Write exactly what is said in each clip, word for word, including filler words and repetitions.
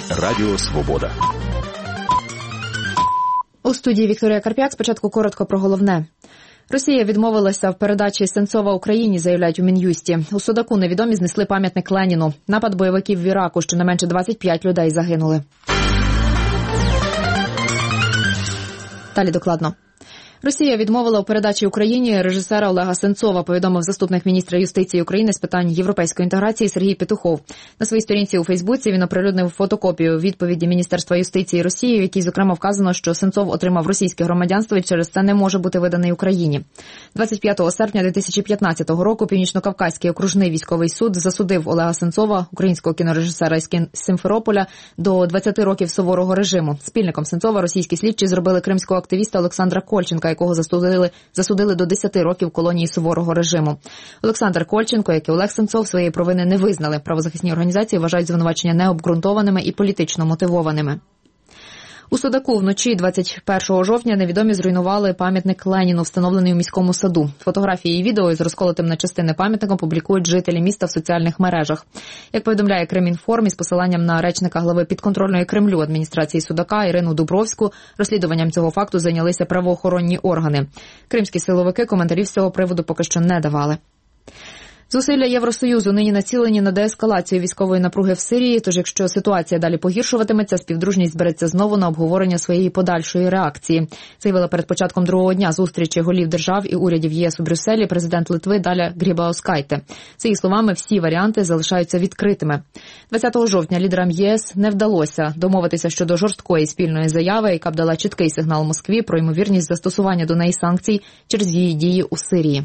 Радіо Свобода. У студії Вікторія Карп'як. Спочатку коротко про головне. Росія відмовилася в передачі Сенцова Україні, заявляють у Мін'юсті. У Судаку невідомі знесли пам'ятник Леніну. Напад бойовиків в Іраку, щонайменше двадцять п'ять людей загинули. Далі докладно. Росія відмовила у передачі Україні режисера Олега Сенцова, повідомив заступник міністра юстиції України з питань європейської інтеграції Сергій Петухов. На своїй сторінці у Фейсбуці він оприлюднив фотокопію відповіді Міністерства юстиції Росії, в якій, зокрема, вказано, що Сенцов отримав російське громадянство і через це не може бути виданий Україні. двадцять п'ятого серпня дві тисячі п'ятнадцятого року Північно-Кавказький окружний військовий суд засудив Олега Сенцова, українського кінорежисера із Сімферополя, до двадцяти років суворого режиму. Спільником Сенцова російські слідчі зробили кримського активіста Олександра Кольченка, якого засудили, засудили до десяти років колонії суворого режиму. Олександр Кольченко, як і Олег Сенцов, своєї провини не визнали. Правозахисні організації вважають звинувачення необґрунтованими і політично мотивованими. У Судаку вночі двадцять першого жовтня невідомі зруйнували пам'ятник Леніну, встановлений у міському саду. Фотографії і відео із розколотим на частини пам'ятником публікують жителі міста в соціальних мережах. Як повідомляє Кримінформ, із посиланням на речника глави підконтрольної Кремлю адміністрації Судака Ірину Дубровську, розслідуванням цього факту зайнялися правоохоронні органи. Кримські силовики коментарів з цього приводу поки що не давали. Зусилля Євросоюзу нині націлені на деескалацію військової напруги в Сирії, тож якщо ситуація далі погіршуватиметься, співдружність збереться знову на обговорення своєї подальшої реакції. Заявила перед початком другого дня зустрічі голів держав і урядів ЄС у Брюсселі президент Литви Даля Грібаускайте. За її словами, всі варіанти залишаються відкритими. двадцятого жовтня лідерам ЄС не вдалося домовитися щодо жорсткої спільної заяви, яка б дала чіткий сигнал Москві про ймовірність застосування до неї санкцій через її дії у Сирії.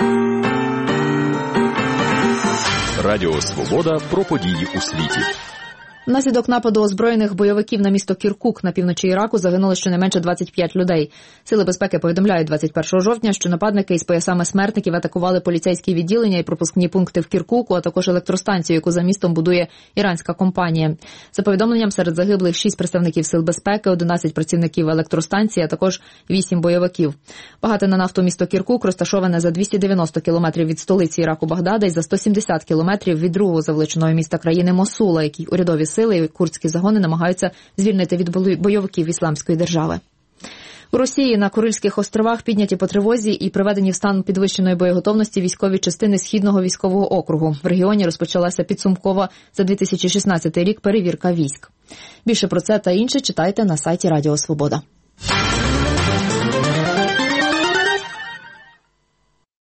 Радіо Свобода про події у світі. Внаслідок нападу озброєних бойовиків на місто Кіркук на півночі Іраку загинули щонайменше двадцять п'ять людей. Сили безпеки повідомляють двадцять першого жовтня, що нападники із поясами смертників атакували поліцейські відділення і пропускні пункти в Кіркуку, а також електростанцію, яку за містом будує іранська компанія. За повідомленням, серед загиблих шість представників сил безпеки, одинадцять працівників електростанції, а також вісім бойовиків. Багате на нафту місто Кіркук розташоване за двісті дев'яносто кілометрів від столиці Іраку Багдада і за сто сімдесят кілометрів від другого завеличеного міста країни Мосула, який урядові сили і курдські загони намагаються звільнити від бойовиків Ісламської держави. У Росії на Курильських островах підняті по тривозі і приведені в стан підвищеної боєготовності військові частини Східного військового округу. В регіоні розпочалася підсумкова за дві тисячі шістнадцятий рік перевірка військ. Більше про це та інше читайте на сайті Радіо Свобода.